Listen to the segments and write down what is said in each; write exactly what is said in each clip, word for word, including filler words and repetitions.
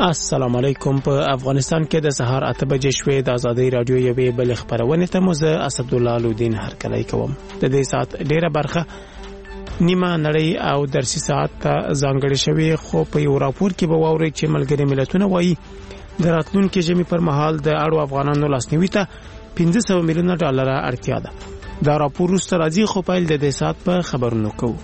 السلام علیکم. په افغانستان کې د سهار اته بجې شوې د ازادي رادیو یوې بل خبرونه ته مو زه اسدالله لودین هرکلی کوم. د دې سات ډیره برخه نیمه نړۍ او درسي ساعت ته ځانګړې شوې، خو په یو راپور کې به واوري چې ملګري ملتونه وایي د راتلونکي ژمي پر مهال د اړو افغانانو لاسنیوي ته پنځه سوه میلیونه ډالر اړتیا ده. دا راپور وروسته راځي، خو پیل د دې سات په خبرونو کوو.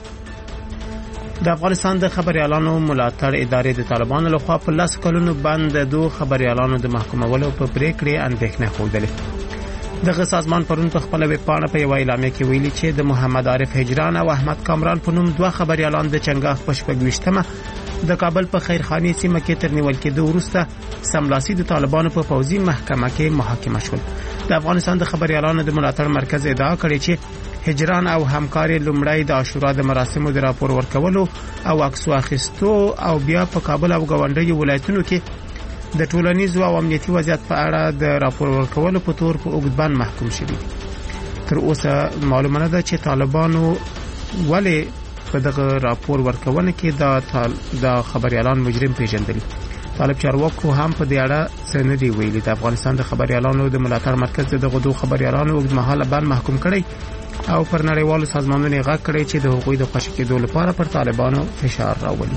د افغانستان د خبريالانو ملاتړ ادارې د طالبانو لخوا په لاس کلونو باندې دوه خبريالانو د محکومولو په پریکړې اندېښنه خوده. دغه سازمان پرون په خپل ویب پاڼه په یو اعلامیه کې ویلي چې د محمد عارف هجران او احمد کامران په نوم دوه خبريالان د چنګاښ په شپږویشتمه د کابل په خیرخاني سیمه کې تر نیول کېدو وروسته سملاسي د طالبانو په پوځي محکمه کې محاکمه شول. د افغانستان د خبريالانو د ملاتړ مرکز ادعا کړې چې هجران او همکاري لومړی د عاشورا د مراسمو د راپور ورکولو او عکسو اخیستو او بیا په کابل او غونډۍ ولایتونو کې د ټولنیزو او امنیتي وضعیت په اړه د راپور ورکولو په تور په اوږدبان محکوم شوي. تر اوسه معلومه نه ده چې طالبانو ولې په دغه راپور ورکونه کې د د خبريالان مجرم پیژندل. طالب چارواکو هم په دې اړه څه نه دی ویلي. د افغانستان د خبريالانو د ملاتړ مرکز دغه دوه خبريالانو اوږدمهاله بند محکوم کړي او پر نړیوالو سازمانونو غږ کړی چې د حقوقي د خوشی کېدو لپاره پر طالبانو فشار راولي.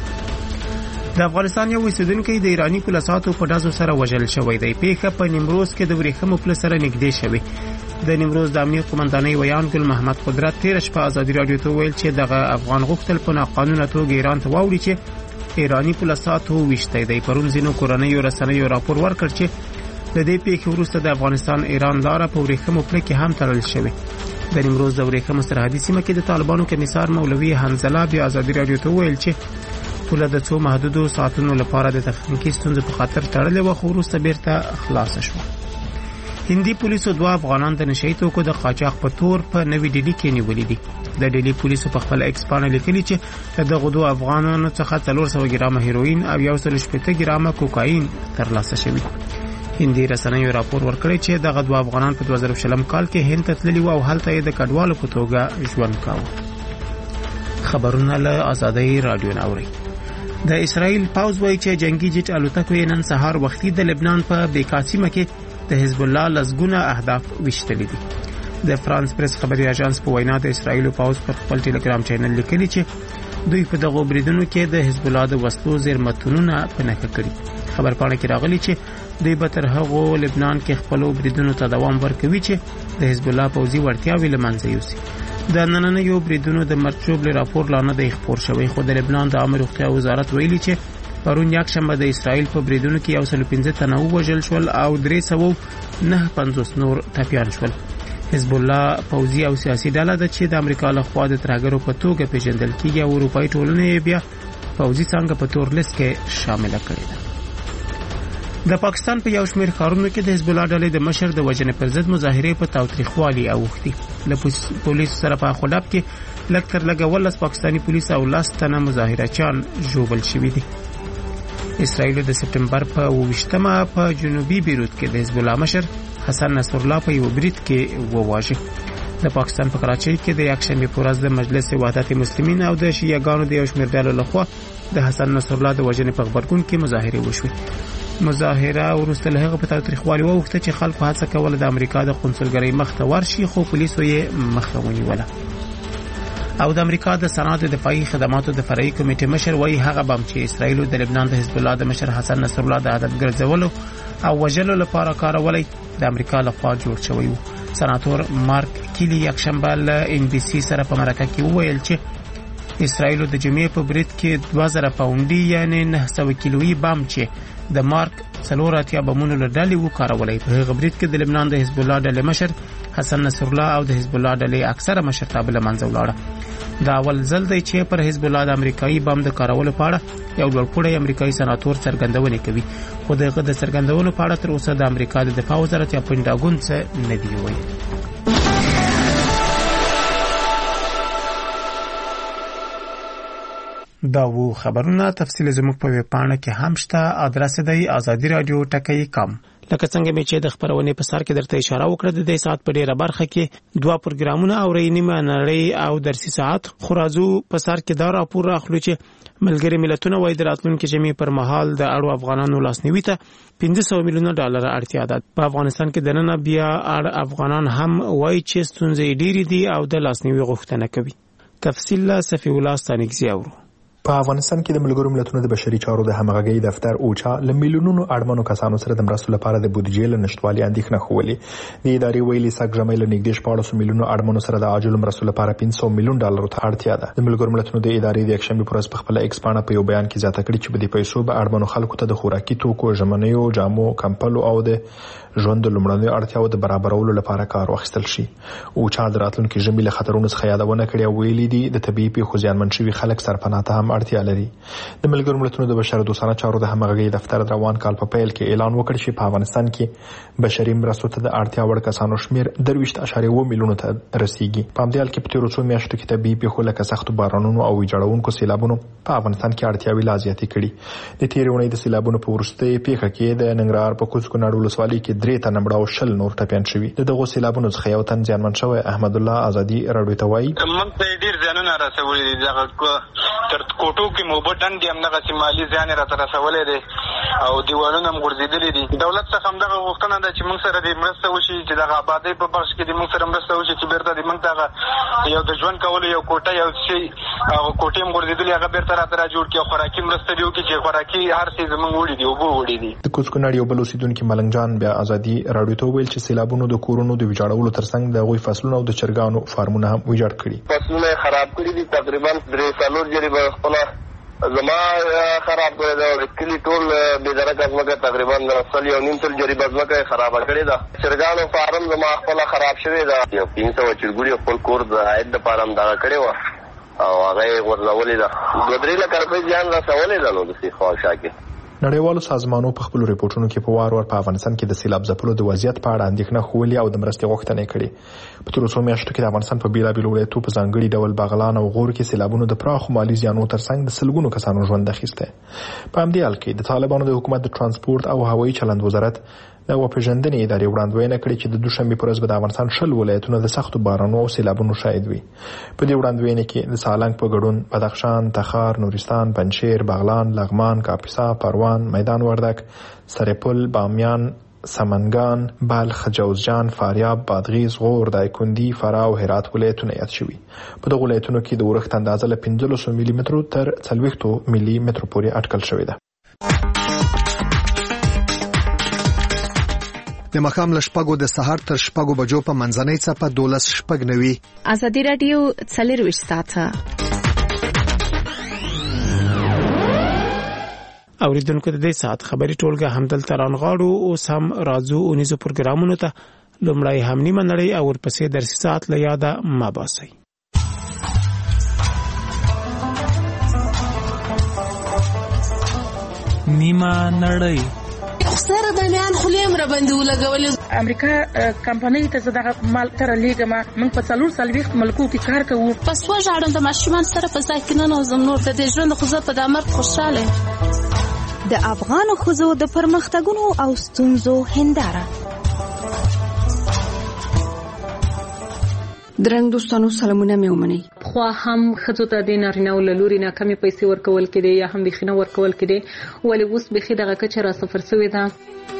د افغانستان یو اوسیدونکی د ایرانی پولیسو په ډزو سره وژل شوی دی. پیښه په نیمروز کې د ورېښمو پل سره نږدې شوې. د نیمروز د امنیت قومندانۍ ویان ګل محمد قدرت تیر شپه ازادي رادیو ته ویل چې دغه افغان غوښتل په ناقانونه توګه ایران ته واوړي چې ایرانی پولیسو وشته دی. پرون ځینو کورنیو رسنیو راپور ورکړ چې د دې پیښې وروسته د افغانستان ایران لاره په ورېښمو پل کې هم تړل شوې. د نیمروز د ورېښمو سرحدي سیمه کې د طالبانو کمیسار مولوي حنزله بیا ازادي رادیو ته ویل چې پوله د څو محدودو ساعتونو لپاره د تخنیکي ستونزو په خاطر تړلې و، خو وروسته بیرته خلاص شوه. هندي پولیسو دوه افغانان د نشئی توکو د قاچاق په تور په نوې ډیلي کې نیولي دي. د ډیلي پولیسو په خپل ایکس باندې لیکلي چې دغه دوه افغانانو څخه څلور سوه ګرامه هیروین او یو سل شپېته ګرامه کوکاین ترلاسه شوي. هندي رسنیو راپور ورکړی چې دغه دوه افغانان په دوه زره شلم کال کې هند ته تللي وو او هلته یې د کډوالو په توګه ژوند کاوه. خبرونه له ازادي رادیو ناوري. د اسرائیل پاوز وایي چې جنگي جټ الوتکو نن سهار وختي د لبنان په بیکاسیمه کې د حزب الله لزګونه اهداف وشتلي دي. د فرانس پریس خبري اژانس په وینا د اسرائیل پاوز پر خپل ټلګرام چینل لیکلي چې دوی په دغه بریدونو کې د حزب الله د وسلو زیرمتونونه پنهکه کړي. خبر پاڼه کې راغلي چې دوی به تر هغه لبنان کې خپل بریدونو ته دوام ورکوي چې د حزب الله پوځي وړتیاوې له منځه یوسي. د نننیو بریدونو د مرچوب راپور لا نه دی خبر شوی، خو د لبنان د امر روغتیا وزارت ویلي چې پرون یک شنبه د اسرائیل په بریدونو کې یو سل پنځه تنه وژل شول او درې سوه نه پنځوس نور ټپیان شول. حزب الله پوځي او سیاسي ډله ده چې د امریکا له خوا د ترهګرو په توګه پیژندل کیږي او اروپایي ټولنې بیا پوځي څنګه په تور لیست کې شامل کړي ده. د پاکستان په یو شمېر ښارونو کې د حزب الله ډلې د مشر د وژنې پر ضد مظاهرې په تاوتریخوالي اوښتي. له پولیسو سره په خلاب کې لږ تر لږه ولس پاکستاني پولیس او لس تنه مظاهرچیان ژوبل شوي دي. اسرائیل د سپټمبر په اوویشتمه په جنوبي بیروت کې د حزب الله مشر حسن نصرالله په یو برید کې وواژه. د پاکستان په کراچۍ کې د یکشنبه په ورځ د مجلس وحدت مسلمین او د شیعه ګانو د یو شمېر ډلو لخوا د حسن نصرالله د وژنې په غبرګون کې مظاهرې وشوې. مظاهره وروسته له هغه په تاریخوالي وغوښته چې خلکو هڅه کوله د امریکا د قونسلګرۍ مخ ته ورشي، خو پولیسو یې مخه ونیوله. او د امریکا د سنات دفاعي خدماتو د فرعي کمیټې مشر وایي هغه بم چې اسرائیل د لبنان د حزب الله د مشر حسن نصرالله د هدف ګرځولو او وژلو لپاره کارولای د امریکا لخوا جوړ شوی و. سناتور مارک کیلی یک شنبه له ان بي سي سره په مرکه کې وویل چې اسرائیل د جمعې په برید کې دوه زره پاونډي یعنی نه سوه کیلویي بم چې د مارک څلور اتیا بمونو له ډلې وکارولای. په هغه برید کې د لبنان د حزب الله ډلې مشر حسن نصرالله او د حزب الله ډلې اکثره مشرتابه له منځه ولاړه. دا اول ځل دی چې پر حزب الله د امریکایي بم د کارولو په اړه یو لوړپوړی امریکایي سناتور څرګندونې کوي، خو دغه د څرګندونو په اړه تر اوسه د امریکا د دفاع وزارت یا پنټاګون څه نه دی ویلي. دا وو خبرونه. تفصیل زموږ په ویب پاڼه کې هم شته. ادرس دی آزادی رادیو ټکی کام. لکه څنګه مې چې د خبرونې په سر کې درته اشاره وکړه د دې ساعت په ډیره برخه کې دوه پروګرامونه او رینیمه نړۍ او درسي ساعت خو راځو په سر کې دا راپور راخلو چې ملګری ملتونه وایي د راتلونکي جمعې پر مهال د اړو افغانانو لاسنیوي ته پنځه سوه میلیونه ډالر اړتیا ده. په افغانستان کې دننه بیا اړ افغانان هم وایي چې ستونزې ډېرې دي او د لاسنیوي غوښتنه کوي. تفصیل له صفی الله ستانکزی اورو. په افغانستان کې د ملګرو ملتونو د بشري چارو د همغږۍ دفتر اوچا ل میلیونونو اړمنو کسانو سره د مرستو لپاره د بودیجې له نشټوالي اندېښنه خوولې. د ادارې ویلي سګ جمعې له نږدې شپاړس میلیونو اړمنو سره د عاجل مرستو لپاره پنځه سوه میلیون ډالر ته اړتیا ده. د ملګرو ملتونو د ادارې د یکشنبه پر ورځ په خپل ایکس پاڼه په یو بیان کې زیاته کړې چې په دې پیسو به اړمنو خلکو ته د خوراکي توکو، ژمنیو جامو، کمپلو او د ژوند د لومړنیو اړتیاو د برابرولو لپاره کار واخیستل شي. اوچا د راتلونکي ژمي له خطرونو څخه یادونه کړې او ویلي دي د طبيعي پیښو زیانمن شوي خلک سرپناه ته هم اړتیا لري. د ملګرو ملتونو د بشر دوستانه چارو د همغږۍ دفتر د روان کال په پیل کې اعلان وکړ چې په افغانستان کې بشري مرستو ته د اړتیا وړ کسانو شمیر درویشت اعشاریه اووه میلیونو ته رسیدي. په همدې حال کې په تیرو څو میاشتو کې طبيعي پیښو لکه سختو بارانونو او ویجاړونکو سیلابونو په افغانستان کې اړتیاوې لا زیاتې کړي. د تیرې اونۍ د سیلابونو په وروستۍ پیښه کې د ننګرهار په کوز کونړ ولسوالۍ کې درې تنه مړه او شل نور ټپیان شوي. د دغو سیلابونو څخه یو تن زیانمن شوی احمد الله آزادي راډیو ته وایي موږ ته ډیر زیانونه رسولي دي. دغه تر کوټو کې موبټن دي هم دغه سیمالي ځان را تر رسولې دي او دیوالونه هم غورځېدلي دي. دولت څخه هم دغه غوښتنه ده چې موږ سره د مرسته وشي چې دغه آبادی په بخش کې د موږ سره مرسته وشي چې بیرته د موږ دغه یو د ژوند کولو یو کوټه یو شي او کوټې هم غورځېدلي هغه بیرته را تر جوړ کړي. خوراکي مرسته دی چې خوراکي هر څه زموږ وړي دي او بو وړي دي. د کوز کونړ یو بل اوسیدونکي ملنګ جان بیا آزادي راډیو ته ویل چې سیلابونو د کورونو د ویجاړولو ترڅنګ د غوي فصلونو او د چرګانو فارمونه هم ویجاړ کړي. فصلونه خراب کړي دي. تقریبا درې څلور جری به خپل زما خراب کړی دا کلی ټول به درکه ځمکه تقریبا سل یو نیم سل جری ځمکه خراب کړی دا. چرګانو فارم زما خپل خراب شوی دا. یو پنځه سوه چرګوړي خپل کور د عاید لپاره هم دا کړی و او هغه ورلولې ده. دوه درې لکه روپۍ ځان رسولې ده. نو د سی خواږه کې نړیوالو سازمانونو په خپل ریپورتونو کې په وار وار په افغانستان کې د سیلاب ځپلو د وضعیت په اړه اندېښنه خوولې او د مرستې غوښتنه کړې. په تیرو څو میاشتو کې د افغانستان په بیلابیلو ولایتونو په ځانګړي ډول بغلان او غور کې سیلابونو د پراخو مالي زیانونو ترڅنګ د سلګونو کسانو ژوند اخیسته. په همدې حال کې د طالبانو د حکومت د ترانسپورت او هوایي چلند وزارت د وپېژندنې ادارې وړاندوینه کړې چې د دوشنبه پر ورځ به د افغانستان شل ولایتونه د سختو بارانونو او سیلابونو شاهد وي. په دې وړاندوینه کې د سالنګ په ګډون بدخشان، تخار، نورستان، پنجشیر، بغلان، لغمان، کاپیسا، پروان، میدان وردک، سرپل، بامیان، سمنگان، بلخ، جوزجان، فاریاب، بادغیس، غور، دایکندي، فراه او هرات ولایتونه یاد شوي. په دغو ولایتونو کې د اورښت اندازه له پنځلسو ملي مترو تر څلوېښتو ملي مترو پورې اټکل شوې ده. د مخام لشپګو د سحر تر شپګو بجو په منځنۍ څپه دولس شپګ نوي. ازادي رادیو څلرویشت ساعته اوریدونکو د دې ساعت خبري ټولګه همدلته رانغاړو. اوس هم راځو اونیزو پروګرامونو ته. لومړی هم نیمه نړۍ او ورپسې درسي ساعت له یاده ما باسي. نیمه نړۍ سره د میان خلیم را باندې ولګولې. امریکا کمپنۍ ته زده مال تر لیګه ما من په څلور سلويخت ملکو کې کار کوو. پس و ژړم د ماشومان سره په ځای کې نه نوزم. نور د ژوند خو زه په دامر خوشاله. د افغان خزو د پرمختګونو او ستونزو هنداره. درنګ دوستانو سلامونه مې ومنئ. خو هم خزو ته د نارینه‌و له لوري نه کمې پیسې ورکول کېدې یا هم بېخي نه ورکول کېدې، ولې اوس بېخي دغه کچه را صفر شوې ده.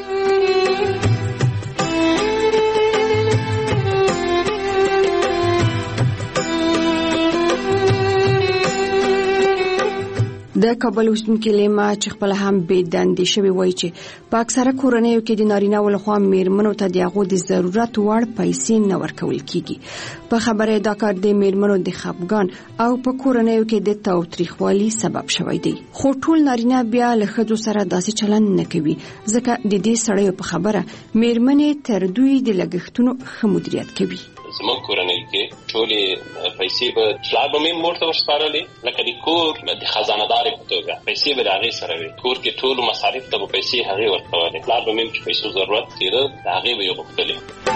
د کابل اوسیدونکو لیما چې خپل هم بې دندې شوی وایي چې په اکثره کورنیو کې د نارینه‌و لخوا میرمنو ته د هغو د ضرورت وړ پیسې نه ورکول کیږي. په خبره دا کار د میرمنو د خپګان او په کورنیو کې د تاوتریخوالي سبب شوی دی. خو ټول نارینه بیا له ښځو سره داسې چلند نه کوي، ځکه د دې سړیو په خبره میرمنې تر دوی د لګښتونو ښه مدیریت کوي. زموږ کورنۍ کې ټولې پیسې به پلار به مې مور ته ورسپارلې، لکه د کور د خزانه‌دارې په توګه پیسې به د هغې سره وي. کور کې ټولو مصارف ته به پیسې هغې ورکولې. پلار به مې چې پیسو ضرورت کېده د هغې به یې غوښتلې.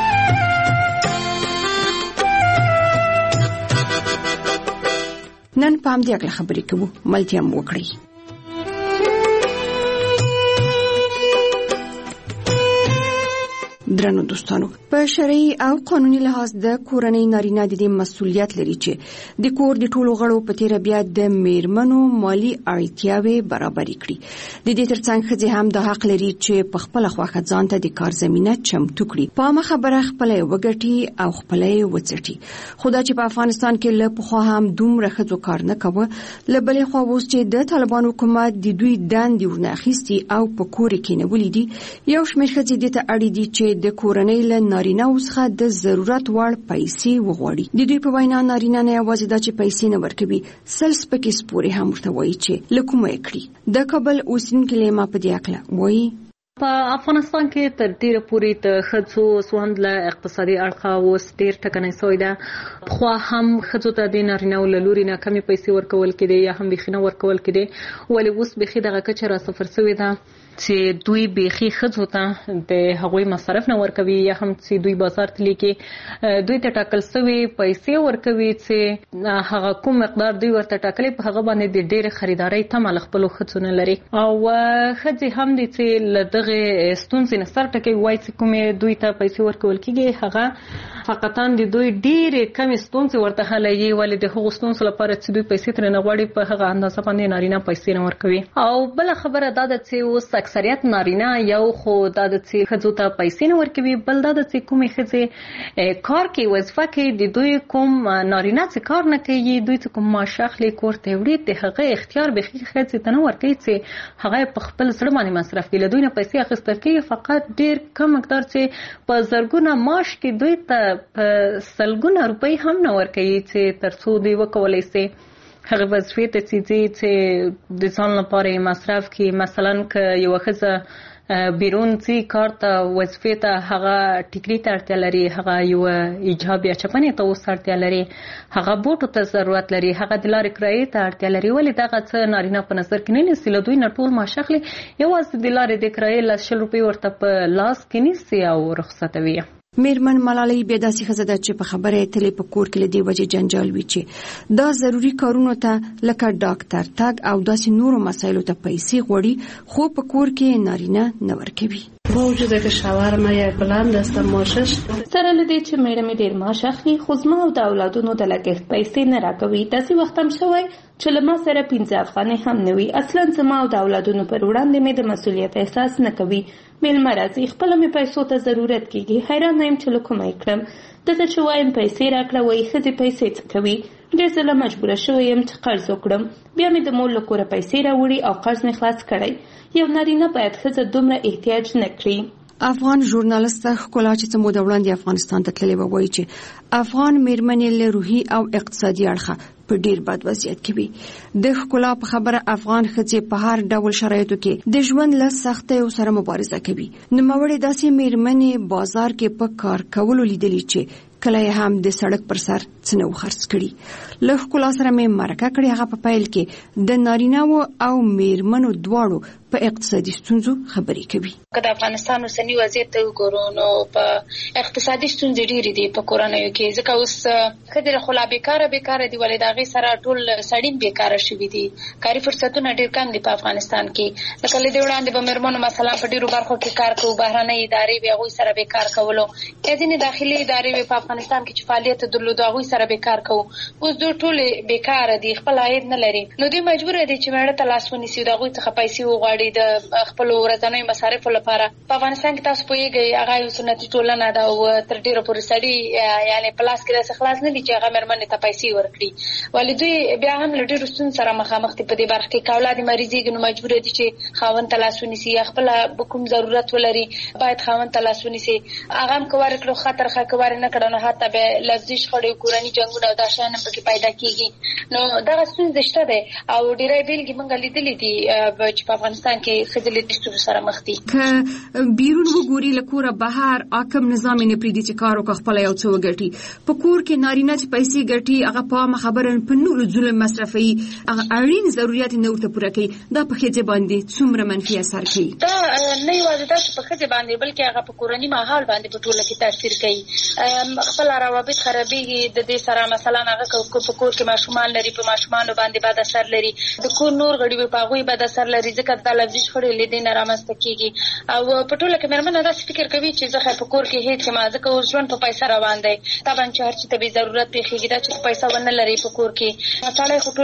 نن په همدې اړه خبرې کوو، ملتیا مو وکړئ. درنو دوستانو په شرعي او قانوني لحاظ د کورنۍ نارینه د دې مسؤلیت لري چې د کور د ټولو غړو په تیر بیا د میرمنو مالی اړتیاوي برابرې کړي. د دې ترڅنګ ښځې هم د حق لري چې په خپل خواخه ځان ته د کار زمينه چمتو کړي، په ما خبره خپل وګټي او خپل وڅټي. خدا چې په افغانستان کې له پخوا هم دومره ښځو کار نه کوي، له بلې خوا اوس چې د طالبان حکومت د دوی دندې ورناخیستي او په کور کې نه ولې دي، یو شمېر ښځې د ته اړ دي چې د کورنۍ له نارینه څخه د ضرورت وړ پیسې وغواړي. د دوی په وینا نارینه نه یوازې دا چې پیسې نه ورکوي، سل سپکې سپورې هم ورته وایي چې له کومه یې کړي. د کابل اوسېدونکي لیما په دې اړه وایي په افغانستان کې تر ډیره پورې د ښځو سوند له اقتصادي اړخه اوس ډیر ټکنی شوی ده. خو هم ښځو ته د نارینه‌و له لوري نه کمې پیسې ورکول کېدې یا هم بیخي نه ورکول کېدې، ولې اوس بیخي دغه کچه را صفر شوې ده چې دوی بیخي ښځو ته د هغوی مصرف نه ورکوي یا هم چې دوی بازار ته لیکي دوی ته ټاکل شوې پیسې ورکوي چې هغه کوم مقدار دوی ورته ټاکلي په هغه باندې د ډېرې خریدارۍ تمه له خپلو ښځو نه لري. او ښځې هم دي چې له دغې ستونزې نه سر ټکوي، وایي چې کومې دوی ته پیسې ورکول کېږي هغه فقطا د دوی ډېرې کمې ستونزې ورته حلوي، ولې د هغو ستونزو لپاره چې دوی پیسې ترې نه غواړي په هغه اندازه باندې نارینه پیسې نه ورکوي. او بله خبره دا ده چې اوس اکثریت نارینه یو خو دا د چې ښځو ته پیسې نه ورکوي، بل دا د چې کومې ښځې کار کوي وظیفه کوي د دوی کوم نارینه چې کار نه کوي دوی چې کوم معاش اخلي کور ته وړي د هغه اختیار بیخي ښځې ته نه ورکوي چې هغه په خپل زړه باندې مصرف کړي. له دوی نه پیسې اخیستل کېږي، فقط ډېر کم مقدار چې په زرګونه معاش کې دوی ته په سلګونه روپۍ هم نه ورکوي چې تر څو دوی وکولی شي هغه وظیفې ته چې چې د ځان لپاره مصرف کړي. مثلا که یوه ښځه بیرون ځي کار ته وظیفې ته، هغه ټیکري ته اړتیا لري، هغه یوه ایجاب یا چپنې ته اوس اړتیا لري، هغه بوټو ته ضرورت لري، هغه د لارې کرایې ته اړتیا لري، ولې دغه څه نارینه په نظر کې نه نیسي. له دوی نه ټول معاش اخلي، یوازې د لارې د کرایې لس شل روپۍ ورته په لاس کې نیسي او رخصتوي. میرمن ملالۍ بیا داسې ښځه ده چې په خبره یې تلې په کور کې له دې وجې جنجال وي چې دا ضروري کارونو ته لکه ډاکټر تګ او داسې نورو مسایلو ته پیسې غواړي، خو په کور کې نارینه نه ورکوي. با وجود که شوهرم یک بلند است معاشش سره لدی چې میړه مې ډیر معاش اخلي، خو زما او د اولادونو د لګښت پیسې نه راکوي. داسې وخت هم شوی چې له ما سره پنځه افغانۍ هم نه وي. اصلا زما او د اولادونو پر وړاندې مې د مسؤلیت احساس نه کوي. میلمه راځي، خپله مې پیسو ته ضرورت کېږي، حیرانه یم چې له کومه یې کړم. دته چې وایم پیسې راکړه، وایي ښځې پیسې څه کوي. ډېر ځله مجبوره شوی یم چې قرض وکړم، بیا مې د مور له کوره پیسې راوړي او قرض مې خلاص کړی. یو نارینه باید ښځه دومره احتیاج نه کړي. افغان ژورنالست ښکلا چې څه موده وړاندې افغانستان ته تللې وه وایي چې افغان میرمنې له روحي او اقتصادي اړخه په ډیر بد وضعیت کې وي. د ښکلا په خبره افغان ښځې په هر ډول شرایطو کې د ژوند له سختیو سره مبارزه کوي. نوموړې داسې میرمنې بازار کې په کار کولو لیدلي چې کله یې هم د سړک پر سر څه نه و خرڅ کړي. له ښکلا سره مې مرکه کړې، هغه په پیل کې د نارینه‌و او میرمنو دواړو په اقتصادي ستونزو خبرې کوي. که د افغانستان اوسنی وضعیت ته وګورو نو په اقتصادي ستونزې ډېرې دي په کورنیو کې، ځکه اوس ښځې خو لا بیکاره بیکاره دي، ولې د هغې سره ټول سړي بیکاره شوي دي. کاري فرصتونه ډېر کم دي په افغانستان کې. لکه له دې وړاندې به مېرمنو مثلا په ډېرو برخو کې کار کوو، بهرنۍ ادارې وې هغوی سره به کار کولو، یا ځینې داخلي ادارې وې په افغانستان کې چې فعالیت درلودو هغوی سره به کار کوو. اوس دوی ټولې بیکاره دي، خپل عاید نه لري، نو دوی مجبوره دي چې مېړه ته لاس ونیسي، د هغوی څخه پیسې وغواړي د خپلو ورځنیو مصارفو لپاره. په افغانستان کې تاسو پوهېږئ هغه یو سنتي ټولنه ده او تر ډېره پورې سړي یعنې په لاس کې داسې خلاص نه دي چې هغه مېرمنې ته پیسې ورکړي، ولې دوی بیا هم له ډېرو ستونزو سره مخامخ دي په دې برخه کې. که اولاد یې مریضېږي نو مجبوره دي چې خاوند ته لاس ونیسي، یا خپله کوم ضرورت ولري باید خاوند ته لاس ونیسي. هغه هم که ورکړو ښه ترخه، که ور نه کړه نو حتی به لفظي شخړې، کورني جنګونه او دا شیان هم پکې پیدا کېږي. نو دغه ستونزې شته دی او ډېری بېلګې موږ لیدلې دي چې په افغانستان کې ښځې له دې ستونزو سره مخ دي. که بیرون وګوري له کوره بهر حاکم نظام یې نه پرېږدي چې کار وکړه خپله یو څه وګټي. په کور کې نارینه چې پیسې ګټي هغه په عامه خبره په نورو ظلم مصرفوي، هغه اړین ضرورت یې نه ورته پوره کوي. دا په ښځې باندې څومره منفي اثر کوي؟ دا نه یوازې دا چې په ښځې باندې بلکې هغه په کورني ماحول باندې په ټوله کې تاثیر کوي. خپل روابط خرابېږي، د دې دې سره مثلا هغه کو په کور کې ماشومان لري په ماشومان باندې بد اثر لري د کور نور غړي په هغه بد اثر لري ځکه د لفظي شخړې لیدې نه رامنځته کیږي او په ټوله کې مېرمنه داسې فکر کوي چې زه په کور کې هیڅ ما ځکه اوس ژوند په پیسې روان دی طبعا چې هر چی ته به ضرورت پیښیږي دا چې پیسې ونه لري په کور کې مطالعه